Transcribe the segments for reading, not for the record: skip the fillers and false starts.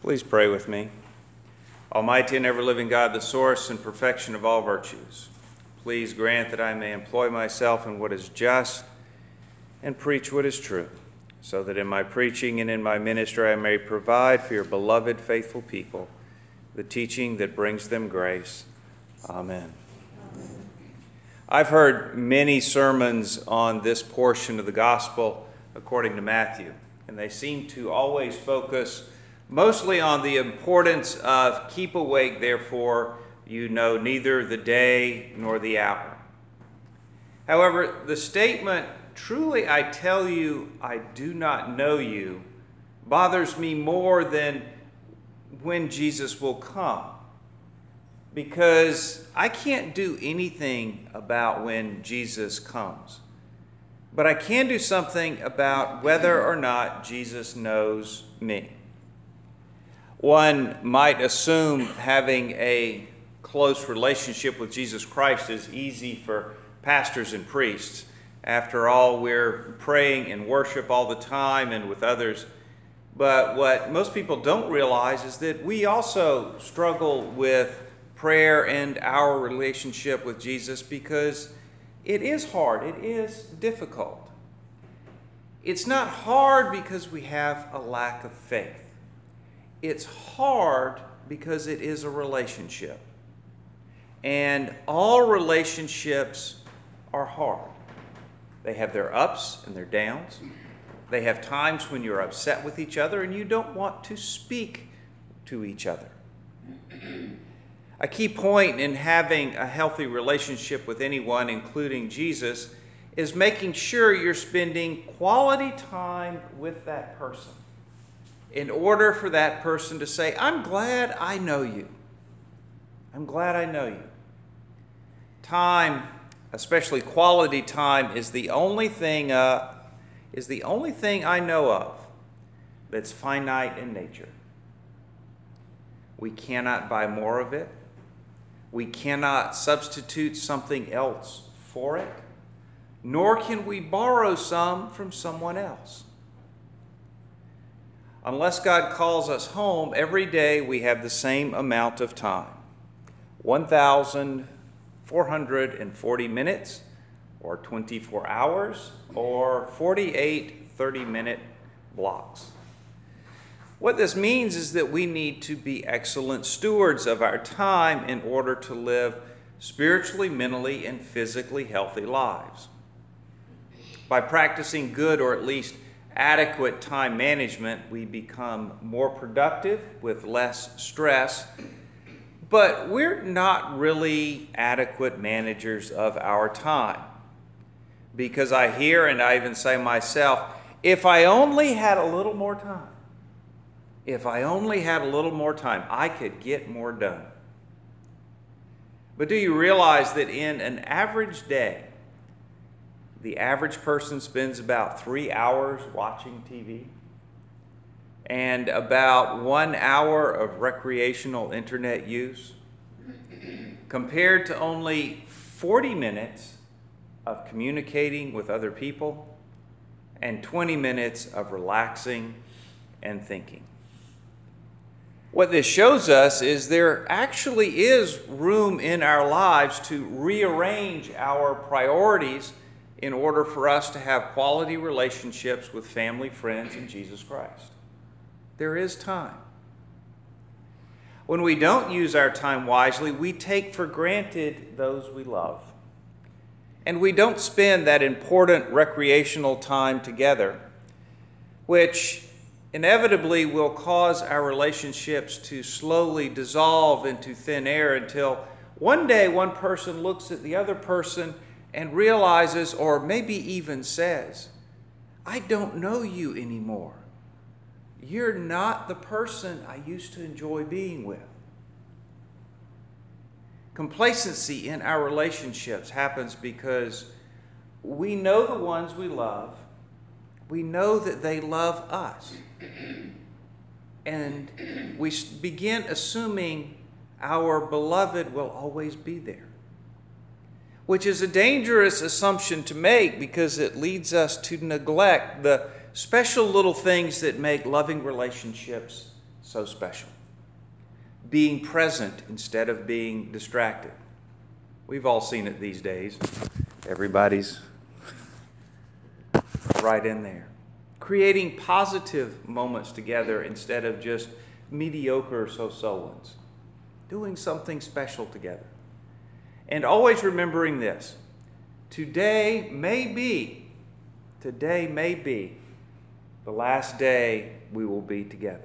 Please pray with me. Almighty and ever-living God, the source and perfection of all virtues, please grant that I may employ myself in what is just and preach what is true, so that in my preaching and in my ministry I may provide for your beloved, faithful people the teaching that brings them grace. Amen. I've heard many sermons on this portion of the gospel according to Matthew, and they seem to always focus mostly on the importance of keep awake, therefore you know neither the day nor the hour. However, the statement, truly I tell you, I do not know you, bothers me more than when Jesus will come. Because I can't do anything about when Jesus comes. But I can do something about whether or not Jesus knows me. One might assume having a close relationship with Jesus Christ is easy for pastors and priests. After all, we're praying in worship all the time and with others. But what most people don't realize is that we also struggle with prayer and our relationship with Jesus because it is hard, it is difficult. It's not hard because we have a lack of faith. It's hard because it is a relationship. And all relationships are hard. They have their ups and their downs. They have times when you're upset with each other and you don't want to speak to each other. A key point in having a healthy relationship with anyone, including Jesus, is making sure you're spending quality time with that person in order for that person to say, I'm glad I know you. I'm glad I know you. Time, especially quality time, is the only thing I know of that's finite in nature. We cannot buy more of it. We cannot substitute something else for it, nor can we borrow some from someone else. Unless God calls us home, every day we have the same amount of time, 1,440 minutes, or 24 hours, or 48 30-minute blocks. What this means is that we need to be excellent stewards of our time in order to live spiritually, mentally, and physically healthy lives. By practicing good or at least adequate time management, we become more productive with less stress, but we're not really adequate managers of our time. Because I hear, and I even say myself, if I only had a little more time, I could get more done. But do you realize that in an average day, the average person spends about 3 hours watching TV and about 1 hour of recreational internet use, compared to only 40 minutes of communicating with other people and 20 minutes of relaxing and thinking. What this shows us is there actually is room in our lives to rearrange our priorities in order for us to have quality relationships with family, friends, and Jesus Christ. There is time. When we don't use our time wisely, we take for granted those we love. And we don't spend that important recreational time together, which inevitably will cause our relationships to slowly dissolve into thin air until one day one person looks at the other person and realizes, or maybe even says, I don't know you anymore. You're not the person I used to enjoy being with. Complacency in our relationships happens because we know the ones we love. We know that they love us. And we begin assuming our beloved will always be there, which is a dangerous assumption to make because it leads us to neglect the special little things that make loving relationships so special. Being present instead of being distracted. We've all seen it these days. Everybody's right in there. Creating positive moments together instead of just mediocre so-so ones. Doing something special together. And always remembering this. Today may be the last day we will be together.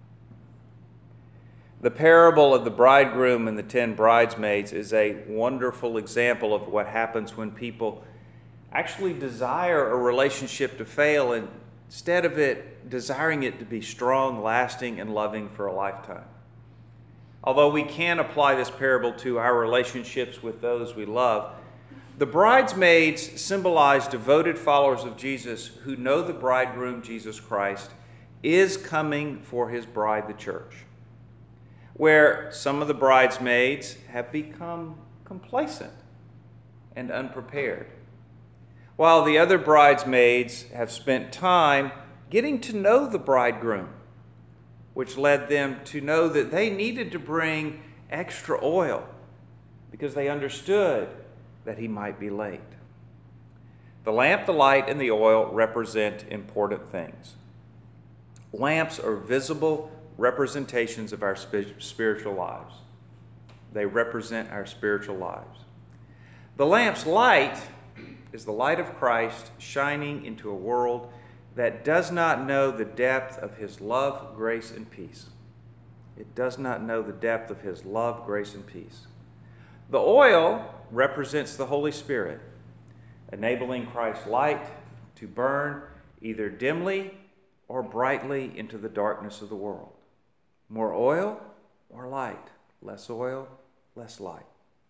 The parable of the bridegroom and the 10 bridesmaids is a wonderful example of what happens when people actually desire a relationship to fail instead of desiring it to be strong, lasting, and loving for a lifetime. Although we can apply this parable to our relationships with those we love, the bridesmaids symbolize devoted followers of Jesus who know the bridegroom, Jesus Christ, is coming for his bride, the church. Where some of the bridesmaids have become complacent and unprepared, while the other bridesmaids have spent time getting to know the bridegroom, which led them to know that they needed to bring extra oil because they understood that he might be late. The lamp, the light, and the oil represent important things. Lamps are visible representations of our spiritual lives. They represent our spiritual lives. The lamp's light is the light of Christ shining into a world that does not know the depth of his love, grace, and peace. It does not know the depth of his love, grace, and peace. The oil represents the Holy Spirit, enabling Christ's light to burn either dimly or brightly into the darkness of the world. More oil, more light. Less oil, less light.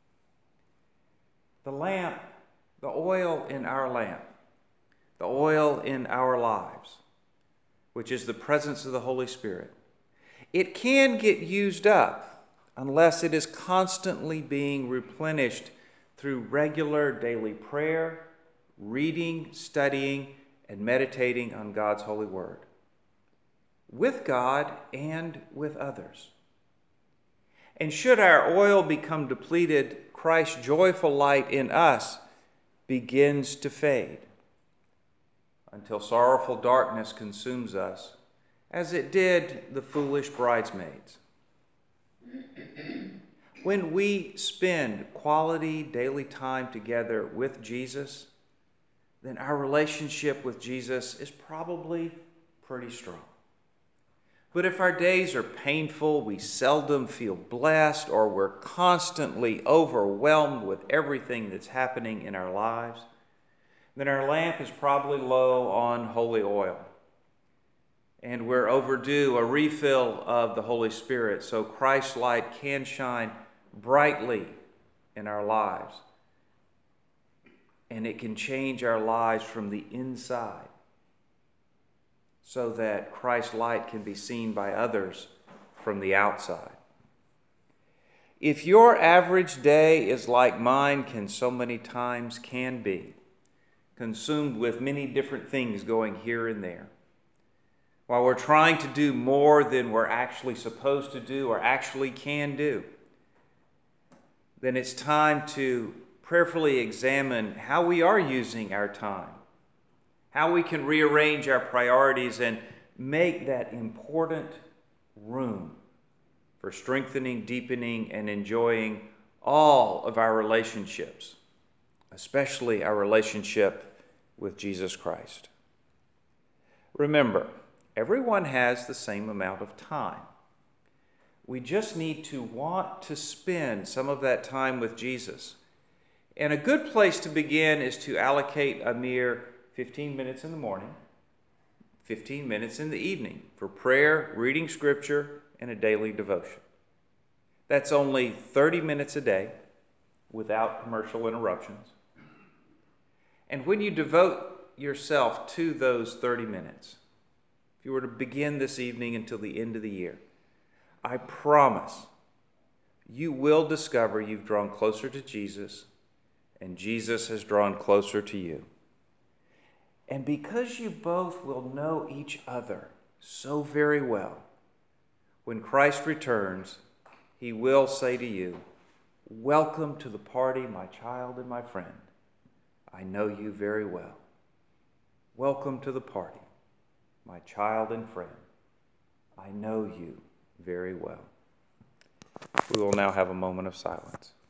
The lamp, the oil in our lamp, the oil in our lives, which is the presence of the Holy Spirit, it can get used up unless it is constantly being replenished through regular daily prayer, reading, studying, and meditating on God's holy word, with God and with others. And should our oil become depleted, Christ's joyful light in us begins to fade until sorrowful darkness consumes us, as it did the foolish bridesmaids. When we spend quality daily time together with Jesus, then our relationship with Jesus is probably pretty strong. But if our days are painful, we seldom feel blessed, or we're constantly overwhelmed with everything that's happening in our lives, then our lamp is probably low on holy oil. And we're overdue a refill of the Holy Spirit so Christ's light can shine brightly in our lives. And it can change our lives from the inside so that Christ's light can be seen by others from the outside. If your average day is like mine so many times can be, consumed with many different things going here and there, while we're trying to do more than we're actually supposed to do or actually can do, then it's time to prayerfully examine how we are using our time, how we can rearrange our priorities and make that important room for strengthening, deepening, and enjoying all of our relationships, especially our relationship with Jesus Christ. Remember, everyone has the same amount of time. We just need to want to spend some of that time with Jesus. And a good place to begin is to allocate a mere 15 minutes in the morning, 15 minutes in the evening for prayer, reading scripture, and a daily devotion. That's only 30 minutes a day without commercial interruptions. And when you devote yourself to those 30 minutes, if you were to begin this evening until the end of the year, I promise you will discover you've drawn closer to Jesus and Jesus has drawn closer to you. And because you both will know each other so very well, when Christ returns, he will say to you, "Welcome to the party, my child and my friend. I know you very well. Welcome to the party, my child and friend. I know you very well." We will now have a moment of silence.